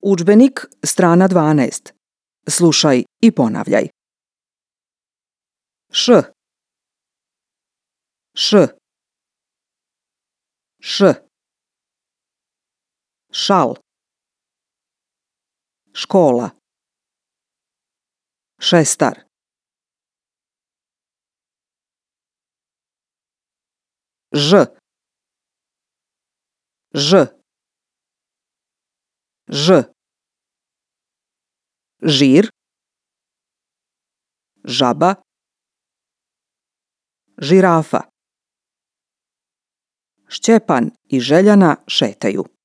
Udžbenik, strana 12. Slušaj i ponavljaj. Š, š, š, šal, škola, šestar, ž, ž, ž, žir, žaba, žirafa. Šćepan i Željana šetaju.